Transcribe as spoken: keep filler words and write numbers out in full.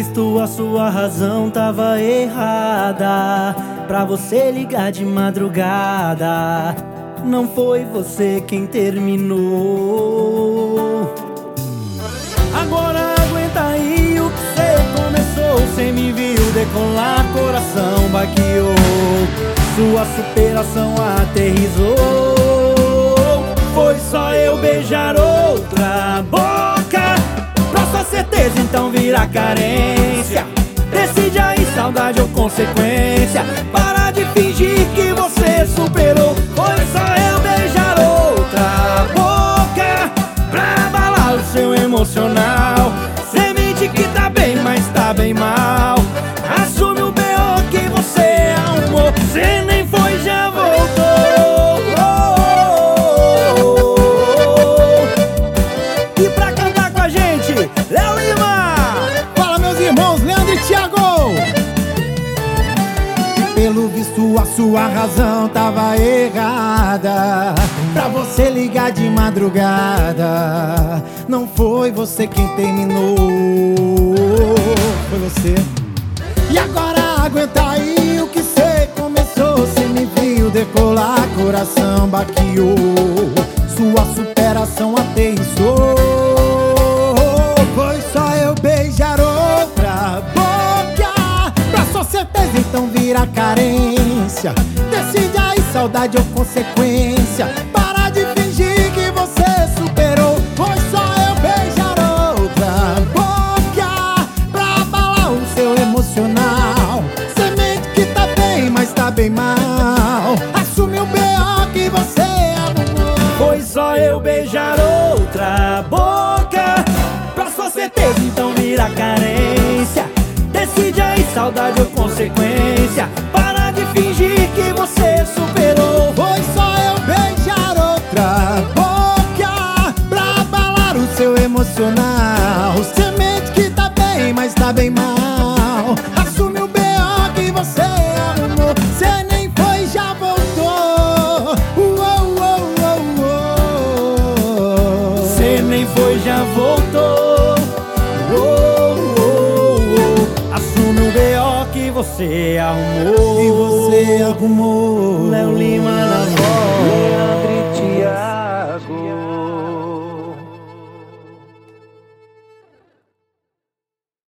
visto a sua razão tava errada. Pra você ligar de madrugada, não foi você quem terminou. Agora aguenta aí o que cê começou. Cê me viu decolar, coração baqueou. Sua superação aterrissou. Foi só eu beijar outra boca. Pra sua certeza então vira carência. Decide aí, saudade ou consequência. Para de fingir que você superou. Foi só eu beijar outra boca pra abalar o seu emocional. Cê mente que tá bem, mas tá bem mal. Assume o B O que você arrumou. Cê nem foi, já voltou. E pra cantar com a gente, Léo Lima. Fala, meus irmãos, Leandro e Thiago. Pelo visto a sua razão tava errada. Pra você ligar de madrugada, não foi você quem terminou. Foi você. E agora aguenta aí o que cê começou. Cê me viu decolar, coração baqueou. Sua superação aterrissou. Foi só eu beijar outra boca. Pra sua certeza então vira carência. Decide aí, saudade ou consequência. Para de fingir que você superou. Foi só eu beijar outra boca pra abalar o seu emocional. Cê mente que tá bem, mas tá bem mal. Assume o B O que você arrumou. Foi só eu beijar outra boca. Pra sua certeza então vira carência. Decide aí, saudade ou consequência. Para de fingir que você superou. Foi só eu beijar outra boca pra abalar o seu emocional. Cê mente que tá bem, mas tá bem mal. Assume o B O que você arrumou. Cê nem foi, já voltou. Uou, uou, uou, uou. Cê nem foi, já voltou. Uou, uou, uou. Assume o B O que você arrumou. E você arrumou. Léo Lima na voz.